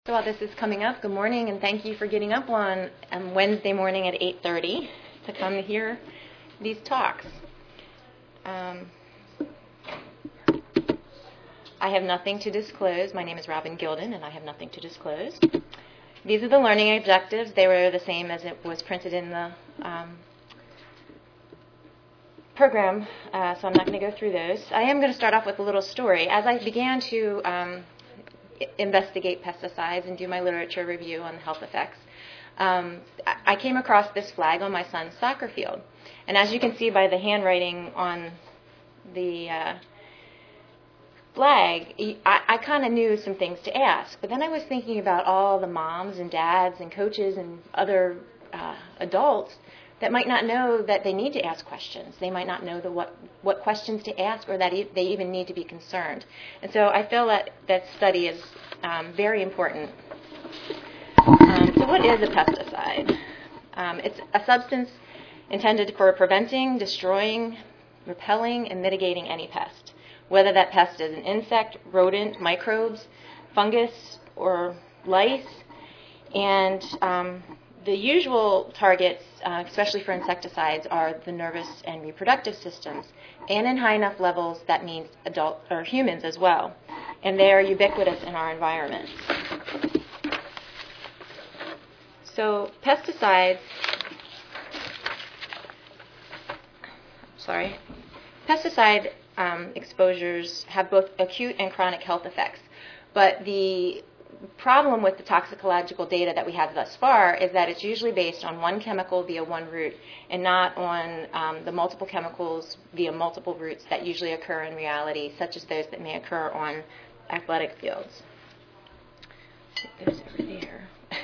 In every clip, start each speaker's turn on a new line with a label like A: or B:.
A: While this is coming up, good morning, and thank you for getting up on Wednesday morning at 8:30 to come hear these talks. I have nothing to disclose. My name is Robin Gilden, and I have nothing to disclose. These are the learning objectives. They were the same as it was printed in the program, so I'm not going to go through those. I am going to start off with a little story. As I began to investigate pesticides and do my literature review on the health effects, I came across this flag on my son's soccer field. And as you can see by the handwriting on the flag, I kind of knew some things to ask. But then I was thinking about all the moms and dads and coaches and other adults that might not know that they need to ask questions. They might not know what questions to ask, or that they even need to be concerned. And so I feel that study is very important. So what is a pesticide? It's a substance intended for preventing, destroying, repelling, and mitigating any pest, whether that pest is an insect, rodent, microbes, fungus, or lice. And the usual targets, especially for insecticides, are the nervous and reproductive systems. And in high enough levels, that means adult or humans as well. And they are ubiquitous in our environment. So pesticide exposures have both acute and chronic health effects. But the problem with the toxicological data that we have thus far is that it's usually based on one chemical via one route and not on the multiple chemicals via multiple routes that usually occur in reality, such as those that may occur on athletic fields. Those over there.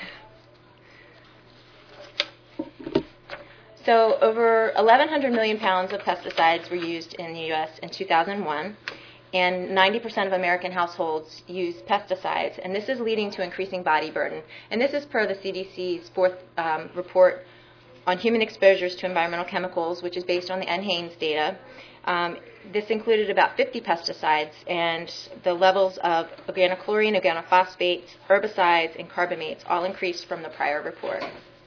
A: So over 1,100 million pounds of pesticides were used in the U.S. in 2001. And 90% of American households use pesticides, and this is leading to increasing body burden. And this is per the CDC's fourth report on human exposures to environmental chemicals, which is based on the NHANES data. This included about 50 pesticides, and the levels of organochlorine, organophosphates, herbicides, and carbamates all increased from the prior report.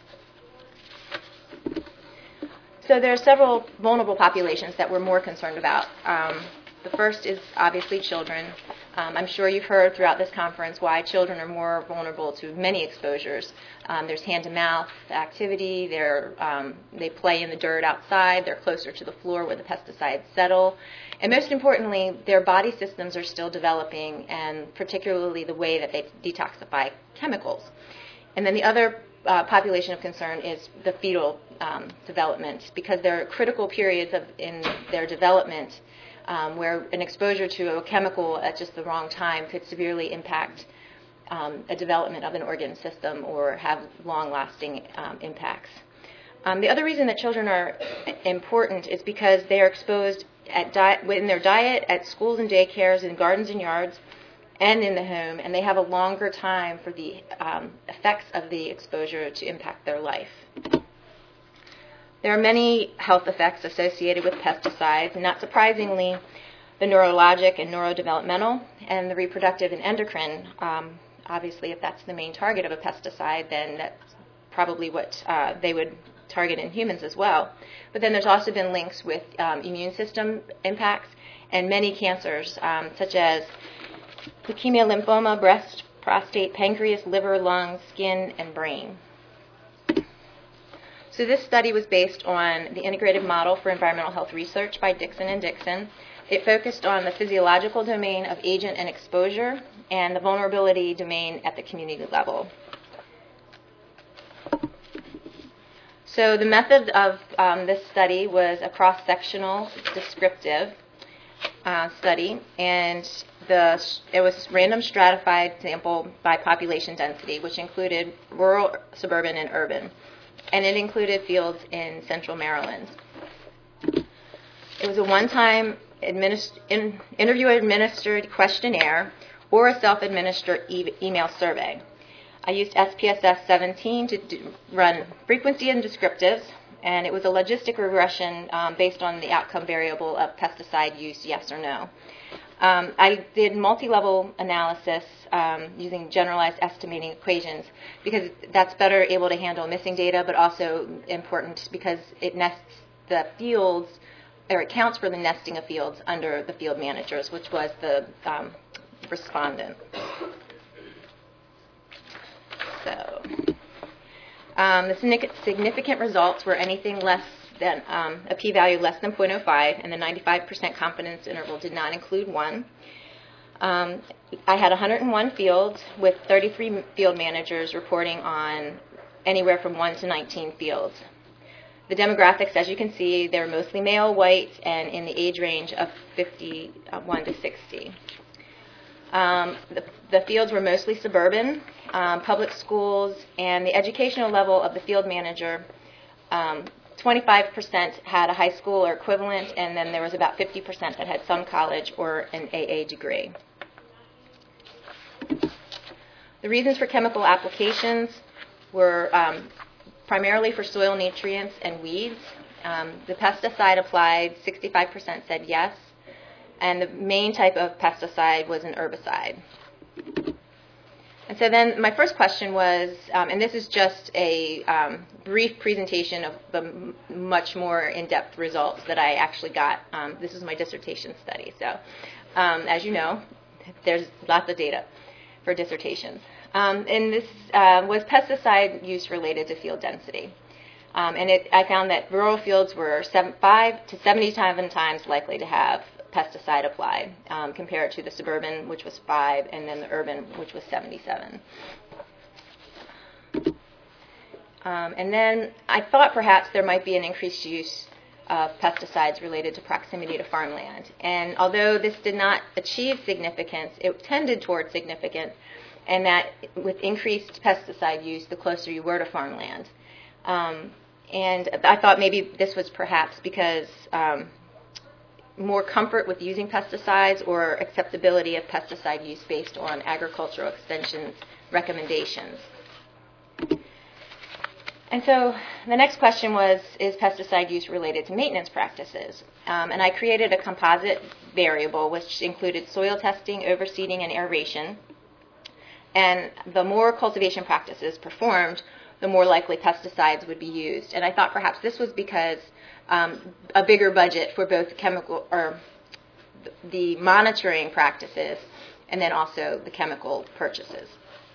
A: So there are several vulnerable populations that we're more concerned about. The first is obviously children. I'm sure you've heard throughout this conference why children are more vulnerable to many exposures. There's hand-to-mouth activity. They play in the dirt outside. They're closer to the floor where the pesticides settle. And most importantly, their body systems are still developing, and particularly the way that they detoxify chemicals. And then the other population of concern is the fetal development, because there are critical periods in their development where an exposure to a chemical at just the wrong time could severely impact a development of an organ system or have long-lasting impacts. The other reason that children are important is because they are exposed in their diet, at schools and daycares, in gardens and yards, and in the home, and they have a longer time for the effects of the exposure to impact their life. There are many health effects associated with pesticides, and not surprisingly, the neurologic and neurodevelopmental, and the reproductive and endocrine. Obviously, if that's the main target of a pesticide, then that's probably what they would target in humans as well. But then there's also been links with immune system impacts and many cancers, such as leukemia, lymphoma, breast, prostate, pancreas, liver, lungs, skin, and brain. So this study was based on the Integrated Model for Environmental Health Research by Dixon and Dixon. It focused on the physiological domain of agent and exposure and the vulnerability domain at the community level. So the method of this study was a cross-sectional descriptive study, and it was random stratified sample by population density, which included rural, suburban, and urban. And it included fields in central Maryland. It was a one-time interviewer-administered questionnaire or a self-administered email survey. I used SPSS 17 to run frequency and descriptives, and it was a logistic regression based on the outcome variable of pesticide use, yes or no. I did multi-level analysis using generalized estimating equations because that's better able to handle missing data, but also important because it nests the fields, or it counts for the nesting of fields under the field managers, which was the respondent. So the significant results were anything less than a p-value less than 0.05, and the 95% confidence interval did not include 1. I had 101 fields with 33 field managers reporting on anywhere from 1 to 19 fields. The demographics, as you can see, they're mostly male, white, and in the age range of 51 to 60. The fields were mostly suburban, public schools, and the educational level of the field manager, 25% had a high school or equivalent, and then there was about 50% that had some college or an AA degree. The reasons for chemical applications were primarily for soil nutrients and weeds. The pesticide applied, 65% said yes, and the main type of pesticide was an herbicide. And so then my first question was, and this is just a brief presentation of the much more in-depth results that I actually got. This is my dissertation study. So as you know, there's lots of data for dissertations. And this was pesticide use related to field density. And I found that rural fields were 5 to 77 times likely to have pesticide applied compared to the suburban, which was 5, and then the urban, which was 77. And then I thought perhaps there might be an increased use of pesticides related to proximity to farmland. And although this did not achieve significance, it tended toward significance, and that with increased pesticide use, the closer you were to farmland. And I thought maybe this was perhaps because more comfort with using pesticides or acceptability of pesticide use based on agricultural extension's recommendations. And so the next question was, is pesticide use related to maintenance practices? And I created a composite variable which included soil testing, overseeding, and aeration. And the more cultivation practices performed, the more likely pesticides would be used. And I thought perhaps this was because a bigger budget for both chemical or the monitoring practices and then also the chemical purchases.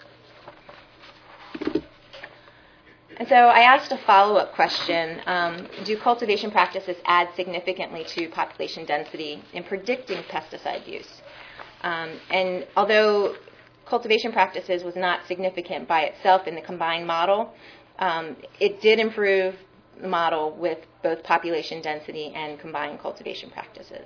A: And so I asked a follow-up question, do cultivation practices add significantly to population density in predicting pesticide use? And although cultivation practices was not significant by itself in the combined model, it did improve the model with both population density and combined cultivation practices.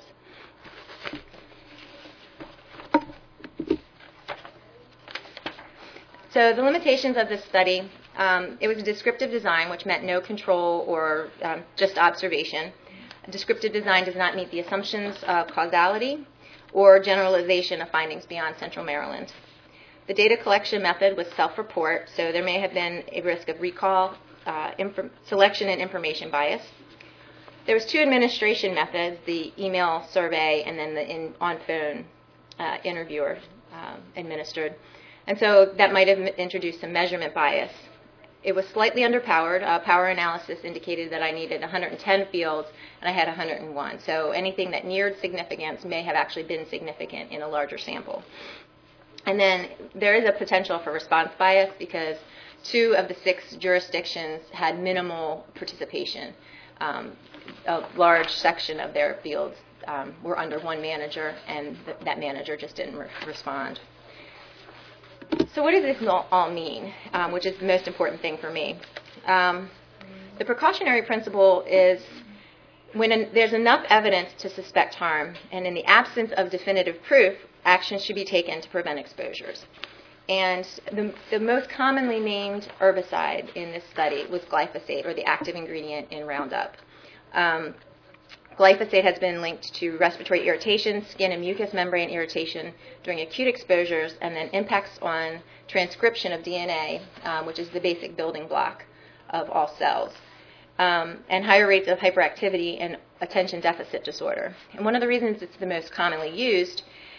A: So the limitations of this study, it was a descriptive design, which meant no control or just observation. Descriptive design does not meet the assumptions of causality or generalization of findings beyond Central Maryland. The data collection method was self-report, so there may have been a risk of recall, selection, and information bias. There was 2 administration methods, the email survey and then the on-phone interviewer administered. And so that might have introduced some measurement bias. It was slightly underpowered. Power analysis indicated that I needed 110 fields, and I had 101. So anything that neared significance may have actually been significant in a larger sample. And then there is a potential for response bias because 2 of the 6 jurisdictions had minimal participation. A large section of their fields were under one manager, and that manager just didn't respond. So what does this all mean, which is the most important thing for me? The precautionary principle is when there's enough evidence to suspect harm, and in the absence of definitive proof, action should be taken to prevent exposures. And the most commonly named herbicide in this study was glyphosate, or the active ingredient in Roundup. Glyphosate has been linked to respiratory irritation, skin and mucous membrane irritation during acute exposures, and then impacts on transcription of DNA, which is the basic building block of all cells, and higher rates of hyperactivity and attention deficit disorder. And one of the reasons it's the most commonly used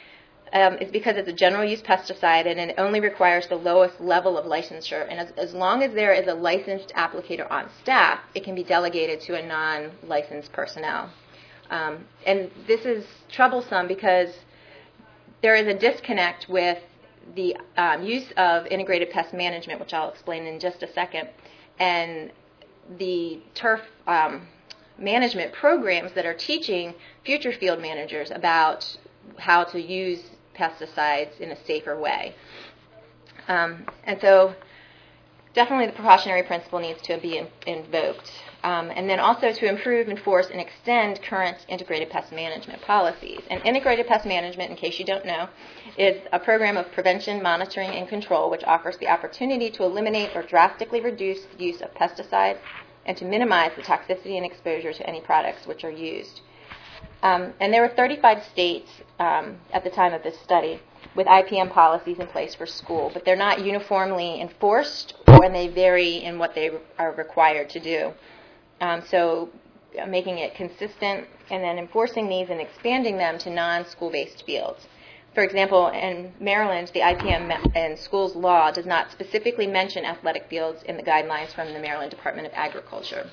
A: is because it's a general use pesticide and it only requires the lowest level of licensure. And as long as there is a licensed applicator on staff, it can be delegated to a non-licensed personnel. And this is troublesome because there is a disconnect with the use of integrated pest management, which I'll explain in just a second, and the turf management programs that are teaching future field managers about how to use pesticides in a safer way. And so definitely the precautionary principle needs to be invoked. And then also to improve, enforce, and extend current integrated pest management policies. And integrated pest management, in case you don't know, is a program of prevention, monitoring, and control which offers the opportunity to eliminate or drastically reduce the use of pesticides and to minimize the toxicity and exposure to any products which are used. And there were 35 states at the time of this study with IPM policies in place for school, but they're not uniformly enforced, and they vary in what they are required to do. So making it consistent and then enforcing these and expanding them to non-school-based fields. For example, in Maryland, the IPM and schools law does not specifically mention athletic fields in the guidelines from the Maryland Department of Agriculture.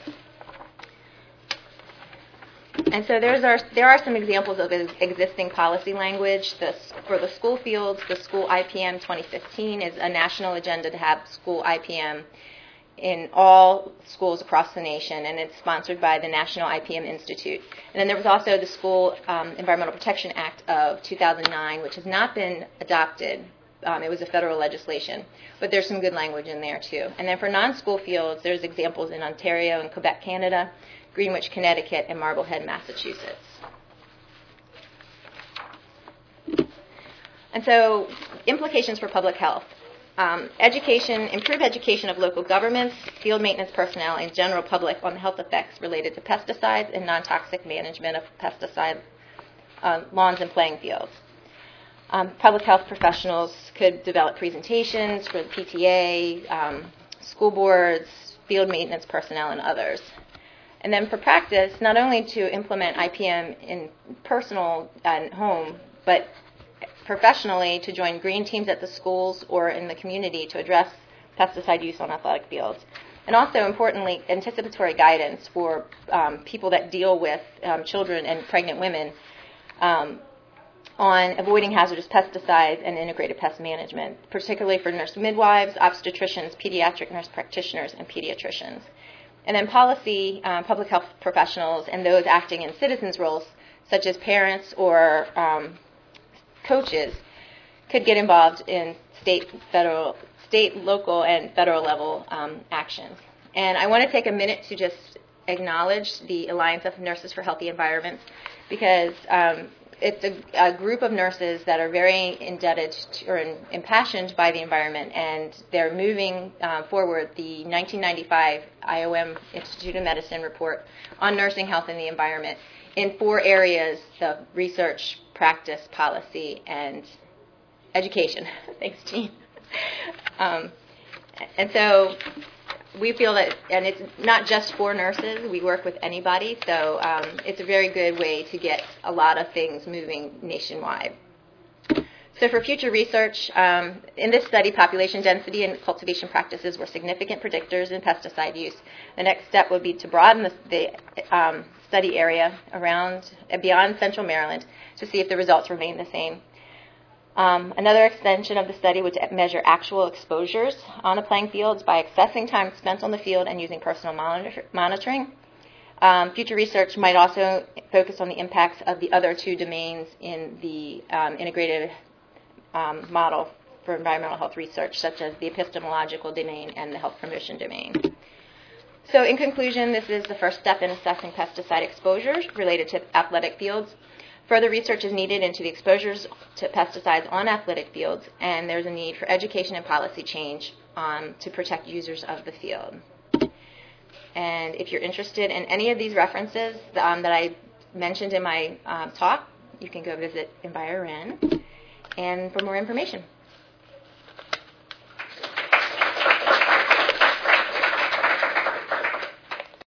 A: And so there are some examples of existing policy language. For the school fields, the School IPM 2015 is a national agenda to have school IPM in all schools across the nation, and it's sponsored by the National IPM Institute. And then there was also the School Environmental Protection Act of 2009, which has not been adopted. It was a federal legislation, but there's some good language in there too. And then for non-school fields, there's examples in Ontario and Quebec, Canada, Greenwich, Connecticut, and Marblehead, Massachusetts. And so, implications for public health. Improved education of local governments, field maintenance personnel, and general public on the health effects related to pesticides and non-toxic management of pesticide lawns and playing fields. Public health professionals could develop presentations for the PTA, school boards, field maintenance personnel, and others. And then for practice, not only to implement IPM in personal and home, but professionally to join green teams at the schools or in the community to address pesticide use on athletic fields. And also, importantly, anticipatory guidance for people that deal with children and pregnant women on avoiding hazardous pesticides and integrated pest management, particularly for nurse midwives, obstetricians, pediatric nurse practitioners, and pediatricians. And then policy, public health professionals, and those acting in citizens' roles, such as parents or coaches, could get involved in state, local, and federal level actions. And I want to take a minute to just acknowledge the Alliance of Nurses for Healthy Environments, because it's a group of nurses that are very indebted to, or impassioned by the environment, and they're moving forward the 1995 IOM Institute of Medicine report on nursing health and the environment in 4 areas: the research, practice, policy, and education. Thanks, Jean. And so we feel that, and it's not just for nurses, we work with anybody, so it's a very good way to get a lot of things moving nationwide. So for future research, in this study, population density and cultivation practices were significant predictors in pesticide use. The next step would be to broaden the study area around beyond central Maryland to see if the results remain the same. Another extension of the study would measure actual exposures on the playing fields by assessing time spent on the field and using personal monitoring. Future research might also focus on the impacts of the other 2 domains in the integrated model for environmental health research, such as the epistemological domain and the health promotion domain. So in conclusion, this is the first step in assessing pesticide exposures related to athletic fields. Further research is needed into the exposures to pesticides on athletic fields, and there's a need for education and policy change to protect users of the field. And if you're interested in any of these references that I mentioned in my talk, you can go visit EnviroRen and for more information.